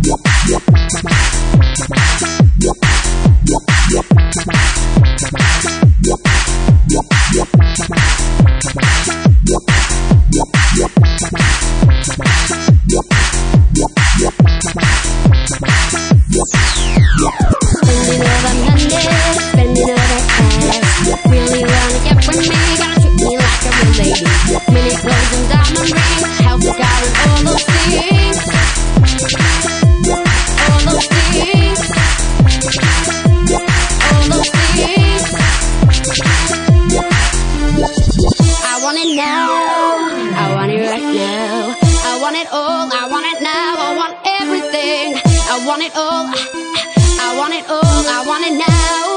I want it right now. I want it all, I want it now. I want everything. I want it all, I want it all, I want it now.